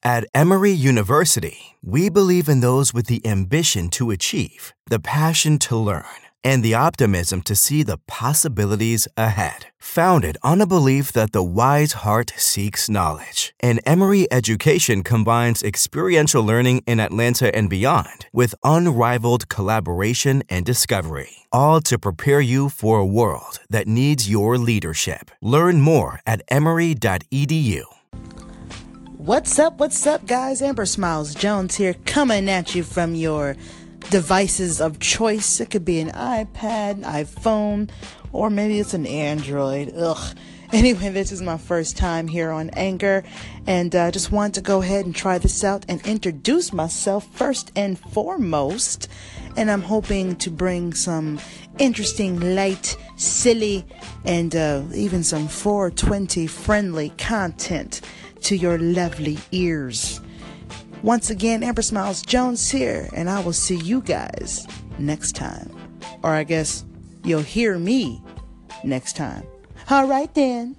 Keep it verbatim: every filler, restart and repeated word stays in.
At Emory University, we believe in those with the ambition to achieve, the passion to learn, and the optimism to see the possibilities ahead. Founded on a belief that the wise heart seeks knowledge, and Emory education combines experiential learning in Atlanta and beyond with unrivaled collaboration and discovery, all to prepare you for a world that needs your leadership. Learn more at emory dot e d u. What's up, what's up, guys? Amber Smiles Jones here, coming at you from your devices of choice. It could be an iPad, iPhone, or maybe it's an Android. Ugh. Anyway, this is my first time here on Anchor, and I uh, just wanted to go ahead and try this out and introduce myself first and foremost. And I'm hoping to bring some interesting, light, silly, and uh, even some four twenty friendly content to your lovely ears. Once again, Amber Smiles Jones here, and I will see you guys next time. Or I guess you'll hear me next time. All right then.